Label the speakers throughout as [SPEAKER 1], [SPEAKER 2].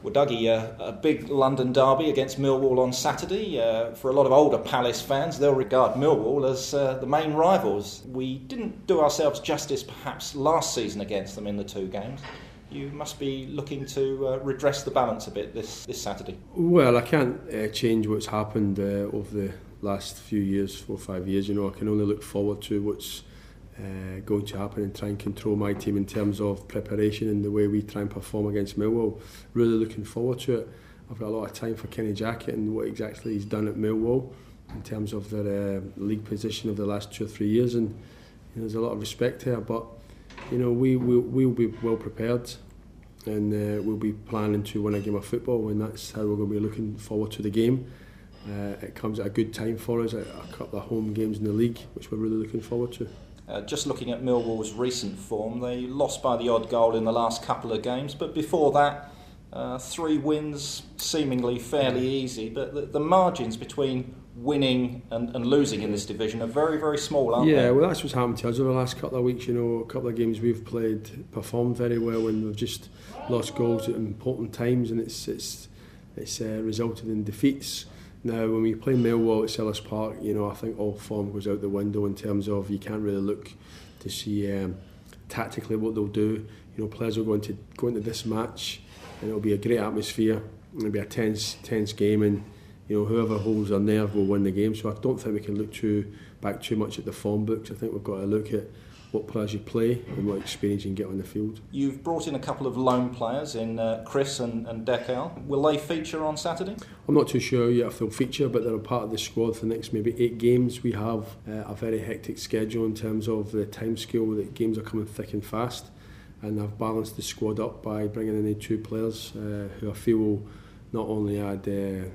[SPEAKER 1] Well, Dougie, a big London derby against Millwall on Saturday. For a lot of older Palace fans, they'll regard Millwall as the main rivals. We didn't do ourselves justice perhaps last season against them in the two games. You must be looking to redress the balance a bit this Saturday.
[SPEAKER 2] Well, I can't change what's happened over the last few years, 4 or 5 years. I can only look forward to what's going to happen and try and control my team in terms of preparation and the way we try and perform against Millwall. Really looking forward to it. I've got a lot of time for Kenny Jackett and what exactly he's done at Millwall in terms of their league position of the last 2 or 3 years, and there's a lot of respect here. But we'll be well prepared, and we'll be planning to win a game of football, and that's how we're going to be looking forward to the game. It comes at a good time for us, a couple of home games in the league, which we're really looking forward to.
[SPEAKER 1] Just looking at Millwall's recent form, they lost by the odd goal in the last couple of games, but before that, 3 wins, seemingly fairly easy. But the margins between winning and losing in this division are very, very small, aren't they?
[SPEAKER 2] Yeah, well, that's what's happened to us over the last couple of weeks. A couple of games we've played, performed very well, and we've just lost goals at important times, and it's resulted in defeats. Now, when we play Millwall at Selhurst Park, I think all form goes out the window in terms of you can't really look to see tactically what they'll do. Players will go into this match, and it'll be a great atmosphere. It'll be a tense game, and whoever holds their nerve will win the game. So I don't think we can look back too much at the form books. I think we've got to look at what players you play and what experience you can get on the field.
[SPEAKER 1] You've brought in a couple of loan players in Chris and Decal. Will they feature on Saturday?
[SPEAKER 2] I'm not too sure yet if they'll feature, but they're a part of the squad for the next maybe 8 games. We have a very hectic schedule in terms of the time scale. The games are coming thick and fast, and I've balanced the squad up by bringing in 2 players who I feel will not only add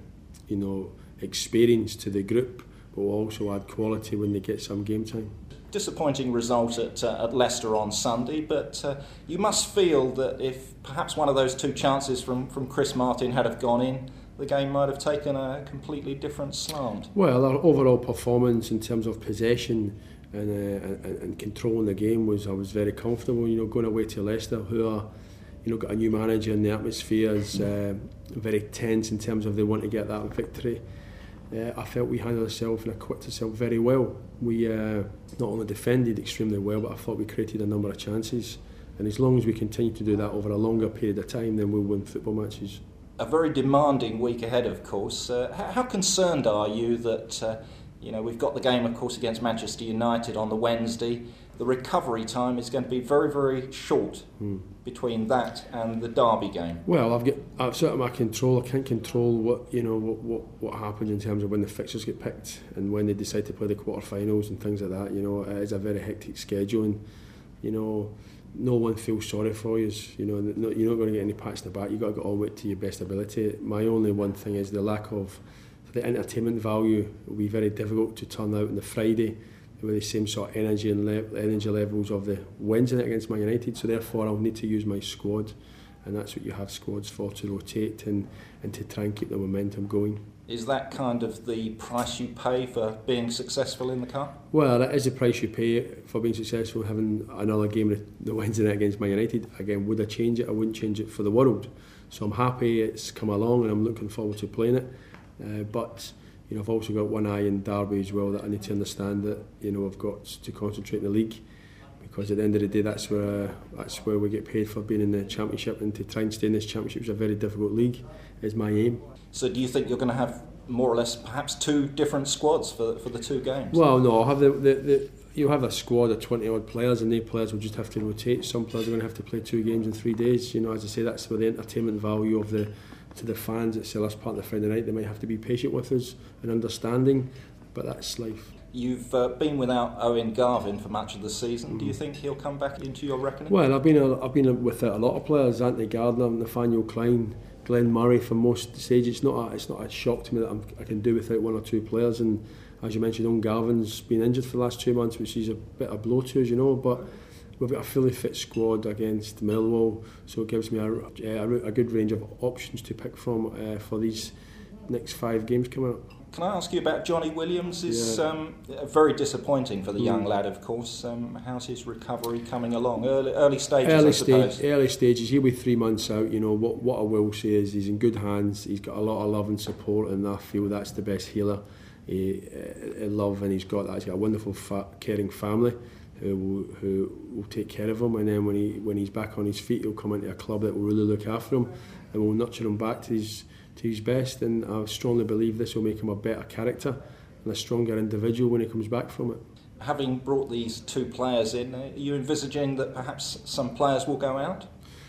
[SPEAKER 2] experience to the group, but will also add quality when they get some game time.
[SPEAKER 1] Disappointing result at Leicester on Sunday, but you must feel that if perhaps one of those 2 chances from Chris Martin had have gone in, the game might have taken a completely different slant.
[SPEAKER 2] Well, our overall performance in terms of possession and controlling the game I was very comfortable. Going away to Leicester, who are got a new manager, and the atmosphere is very tense in terms of they want to get that victory. I felt we handled ourselves and equipped ourselves very well. We not only defended extremely well, but I thought we created a number of chances. And as long as we continue to do that over a longer period of time, then we'll win football matches.
[SPEAKER 1] A very demanding week ahead, of course. How concerned are you that we've got the game, of course, against Manchester United on the Wednesday? The recovery time is going to be very, very short between that and the derby game. Well,
[SPEAKER 2] I've sort of my control. I can't control what happens in terms of when the fixtures get picked and when they decide to play the quarterfinals and things like that. It is a very hectic schedule, and no one feels sorry for you. You're not going to get any pats in the back. You've got to get on with it to your best ability. My only one thing is the lack of the entertainment value. It will be very difficult to turn out on the Friday with the same sort of energy and energy levels of the Wednesday night against Man United. So therefore I'll need to use my squad, and that's what you have squads for, to rotate and to try and keep the momentum going.
[SPEAKER 1] Is that kind of the price you pay for being successful in the cup?
[SPEAKER 2] Well, that is the price you pay for being successful, having another game the Wednesday night against Man United. Again, would I change it? I wouldn't change it for the world. So I'm happy it's come along, and I'm looking forward to playing it. But I've also got one eye in Derby as well, that I need to understand that I've got to concentrate in the league, because at the end of the day that's where we get paid for being in the Championship, and to try and stay in this Championship is a very difficult league, is my aim.
[SPEAKER 1] So do you think you're going to have more or less perhaps 2 different squads for the 2 games?
[SPEAKER 2] Well, no, I'll have you'll have a squad of 20 odd players, and the players will just have to rotate. Some players are going to have to play 2 games in 3 days. As I say, that's where the entertainment value to the fans at Selhurst Park on the Friday night. They might have to be patient with us and understanding, but that's life.
[SPEAKER 1] You've been without Owen Garvin for much of the season. Do you think he'll come back into your reckoning?
[SPEAKER 2] Well, I've been without a lot of players. Anthony Gardner, Nathaniel Klein, Glenn Murray for most stages. It's not a shock to me that I can do without 1 or 2 players. And as you mentioned, Owen Garvin's been injured for the last 2 months, which is a bit of a blow to us, but we've got a fully fit squad against Millwall, so it gives me a good range of options to pick from for these next 5 games coming up.
[SPEAKER 1] Can I ask you about Johnny Williams? It's very disappointing for the young lad, of course. How's his recovery coming along? Early stages, I suppose.
[SPEAKER 2] Early stages. He'll be 3 months out. You know, what I will say is he's in good hands. He's got a lot of love and support, and I feel that's the best healer. Love, and he's got a wonderful, caring family who will take care of him. And then when he's back on his feet, he'll come into a club that will really look after him and will nurture him back to his best. And I strongly believe this will make him a better character and a stronger individual when he comes back from it.
[SPEAKER 1] Having brought these 2 players in, are you envisaging that perhaps some players will go out?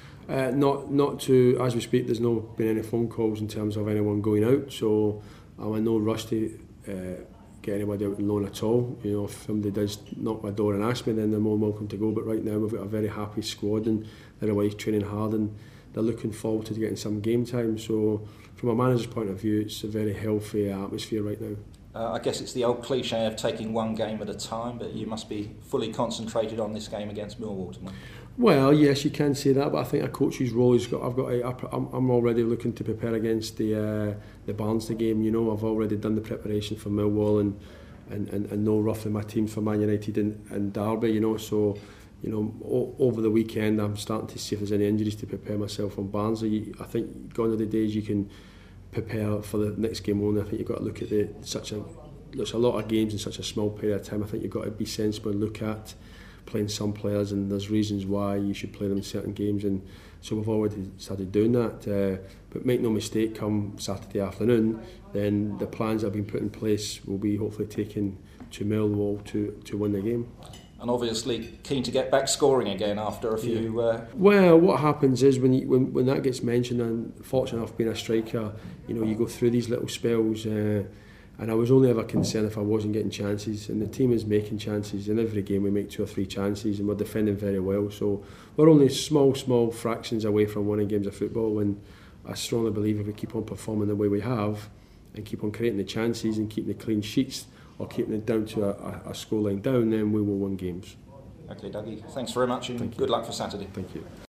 [SPEAKER 2] Not to, as we speak, there's not been any phone calls in terms of anyone going out, so I'm in no rush to get anybody out on loan at all. You know, if somebody does knock my door and ask me, then they're more welcome to go. But right now we've got a very happy squad, and they're away training hard, and they're looking forward to getting some game time. So from a manager's point of view, it's a very healthy atmosphere right now.
[SPEAKER 1] I guess it's the old cliche of taking one game at a time, but you must be fully concentrated on this game against Millwall tonight.
[SPEAKER 2] Well, yes, you can say that, but I think a coach's role is I'm already looking to prepare against the Barnsley game. You know, I've already done the preparation for Millwall and know roughly my team for Man United and Derby. You know, so you know, over the weekend I'm starting to see if there's any injuries to prepare myself on Barnsley. I think gone are the days you can prepare for the next game only. I think you've got to look at there's a lot of games in such a small period of time. I think you've got to be sensible and look at playing some players, and there's reasons why you should play them in certain games, and so we've already started doing that. But make no mistake, come Saturday afternoon, then the plans that have been put in place will be hopefully taken to Millwall to win the game.
[SPEAKER 1] And obviously keen to get back scoring again after a few...
[SPEAKER 2] Well, what happens is when that gets mentioned, and fortunate enough being a striker, you know, you go through these little spells, and I was only ever concerned if I wasn't getting chances, and the team is making chances. In every game we make 2 or 3 chances, and we're defending very well, so we're only small fractions away from winning games of football, and I strongly believe if we keep on performing the way we have and keep on creating the chances and keeping the clean sheets or keeping it down to a scoreline down, then we will win games.
[SPEAKER 1] Okay, Dougie, thanks very much, and good luck for Saturday.
[SPEAKER 2] Thank you.